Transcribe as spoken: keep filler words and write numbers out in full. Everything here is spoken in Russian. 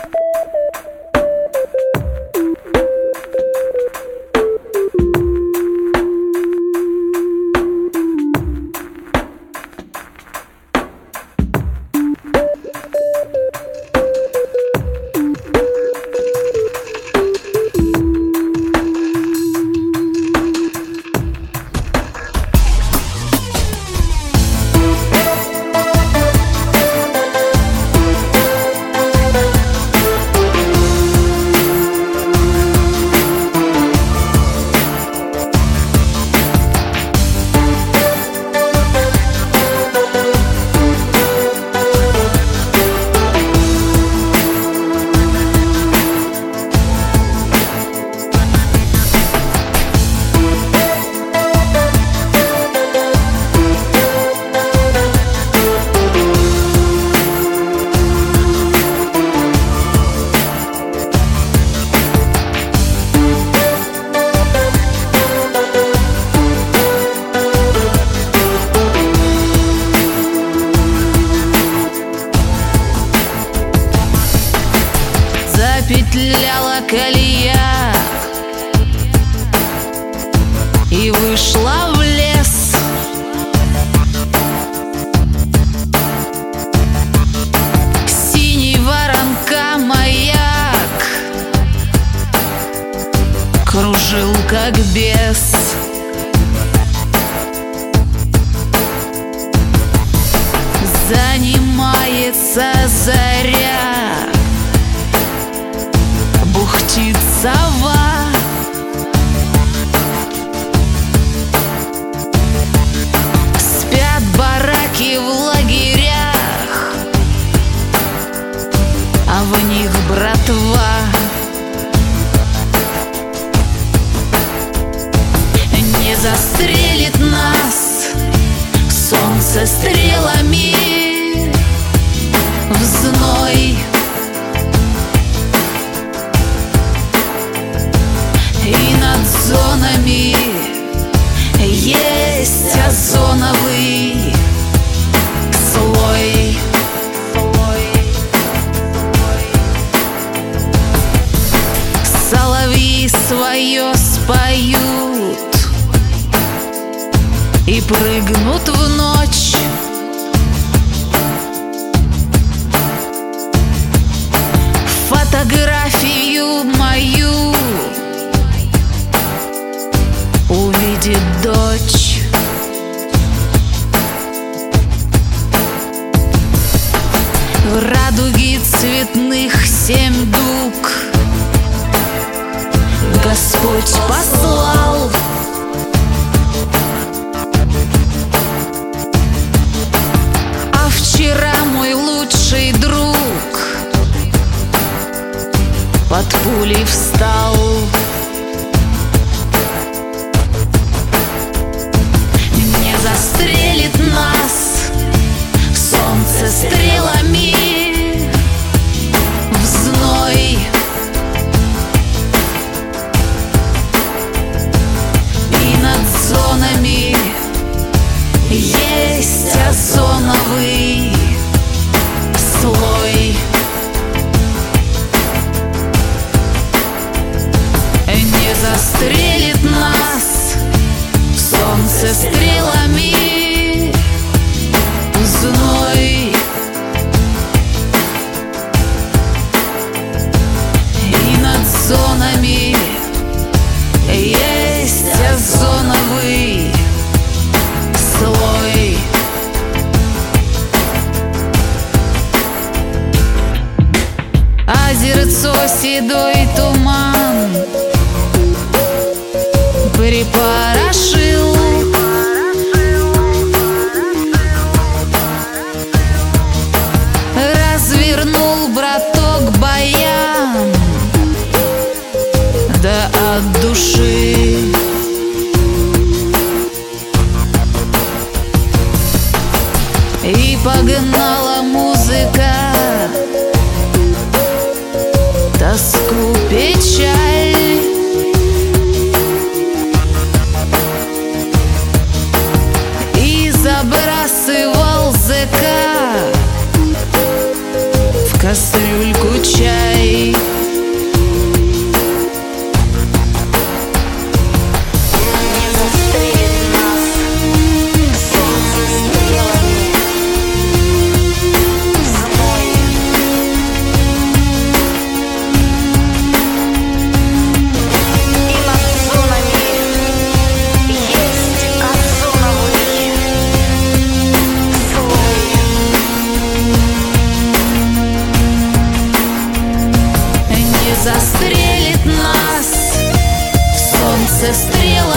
Запетляла колея и вышла в лес. Синий воронка маяк кружил как бес. Занимается заря, бухтит сова. Спят бараки в лагерях, а в них братва. Не застрелит нас солнце стрелами в зной. И над зонами есть озоновый слой. Соловьи свое споют и прыгнут в ночь. Фотографию мою увидит дочь. Радуги цветных семь дуг Господь послал. А вчера мой лучший друг под пулей встал. Не застрелит нас солнце стрелами в зной. И над зонами есть озоновый слой. Не застрелит нас солнце стрелами в зной. И над зонами есть озоновый слой. Озерцо седой туман припорошил. Развернул браток баян, да от души. И погнала музыка тоску, печаль. И забрасывал зэка в кастрюльку чай. застрелит нас. Солнце стрела